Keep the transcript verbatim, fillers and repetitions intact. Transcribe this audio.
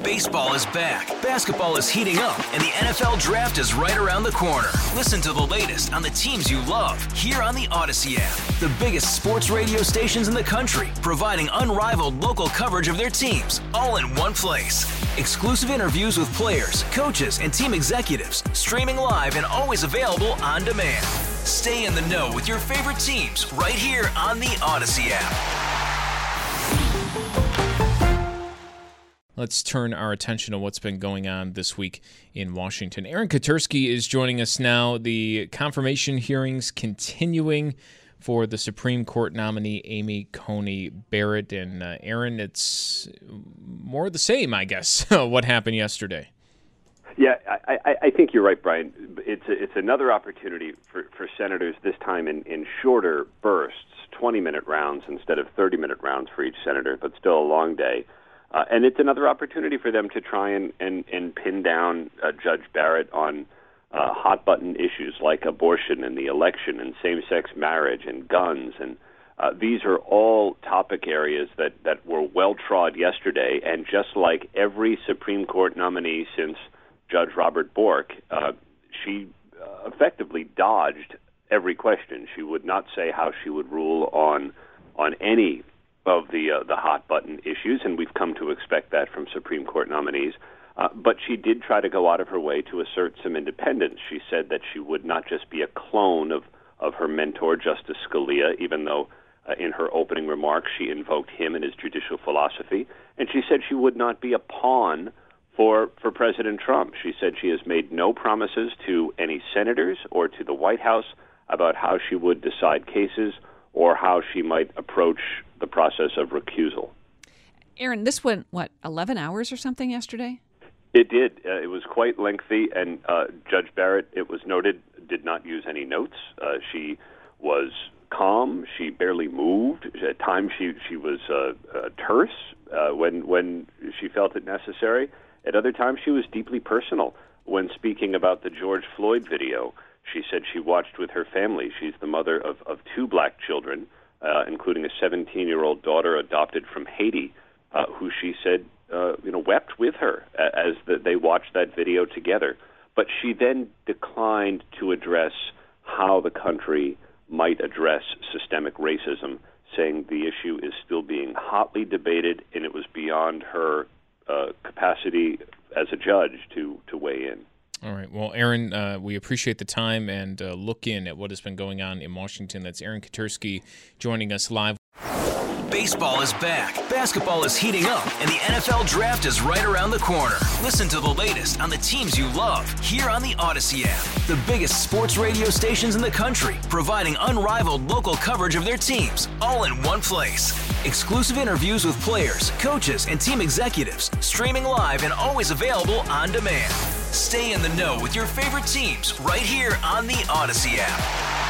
Baseball is back, basketball is heating up, and the N F L Draft is right around the corner. Listen to the latest on the teams you love here on the Odyssey app. The biggest sports radio stations in the country, providing unrivaled local coverage of their teams, all in one place. Exclusive interviews with players, coaches, and team executives, streaming live and always available on demand. Stay in the know with your favorite teams right here on the Odyssey app. Let's turn our attention to what's been going on this week in Washington. Aaron Katersky is joining us now. The confirmation hearings continuing for the Supreme Court nominee Amy Coney Barrett. And uh, Aaron, it's more the same, I guess, what happened yesterday. Yeah, I, I, I think you're right, Brian. It's a, it's another opportunity for, for senators, this time in, in shorter bursts, twenty-minute rounds instead of thirty-minute rounds for each senator, but still a long day. Uh, and it's another opportunity for them to try and, and, and pin down uh, Judge Barrett on uh, hot-button issues like abortion and the election and same-sex marriage and guns. And uh, these are all topic areas that, that were well-trod yesterday. And just like every Supreme Court nominee since Judge Robert Bork, uh, she uh, effectively dodged every question. She would not say how she would rule on on any of the uh, the hot button issues, and we've come to expect that from Supreme Court nominees. Uh, but she did try to go out of her way to assert some independence. She said that she would not just be a clone of, of her mentor, Justice Scalia, even though uh, in her opening remarks she invoked him and his judicial philosophy. And she said she would not be a pawn for, for President Trump. She said she has made no promises to any senators or to the White House about how she would decide cases or how she might approach the process of recusal. Aaron, this went, what, eleven hours or something yesterday? It did. Uh, it was quite lengthy, and uh, Judge Barrett, it was noted, did not use any notes. Uh, she was calm. She barely moved. At times she, she was uh, uh, terse uh, when, when she felt it necessary. At other times she was deeply personal. When speaking about the George Floyd video, she said she watched with her family. She's the mother of, of two black children, uh, including a seventeen-year-old daughter adopted from Haiti, uh, who she said uh, you know, wept with her as the, they watched that video together. But she then declined to address how the country might address systemic racism, saying the issue is still being hotly debated, and it was beyond her uh, capacity as a judge to, to weigh in. All right. Well, Aaron, uh, we appreciate the time and uh, look in at what has been going on in Washington. That's Aaron Katersky joining us live. Baseball is back, basketball is heating up, and the N F L Draft is right around the corner. Listen to the latest on the teams you love here on the Odyssey app. The biggest sports radio stations in the country, providing unrivaled local coverage of their teams, all in one place. Exclusive interviews with players, coaches, and team executives, streaming live and always available on demand. Stay in the know with your favorite teams right here on the Odyssey app.